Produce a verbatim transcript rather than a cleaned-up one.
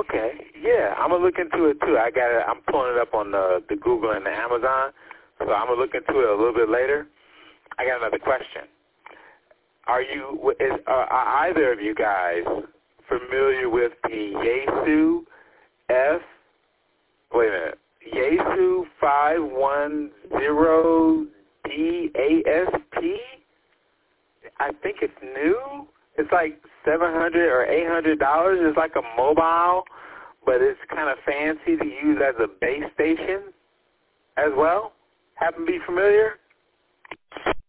Okay. Yeah, I'm gonna look into it too. I got it. I'm pulling it up on the, the Google and the Amazon, so I'm gonna look into it a little bit later. I got another question. Are you? Is, uh, are either of you guys familiar with the Yaesu F? Wait a minute. Yaesu five one zero D A S P? I think it's new. It's like seven hundred or eight hundred dollars. It's like a mobile, but it's kind of fancy to use as a base station as well. Happen to be familiar?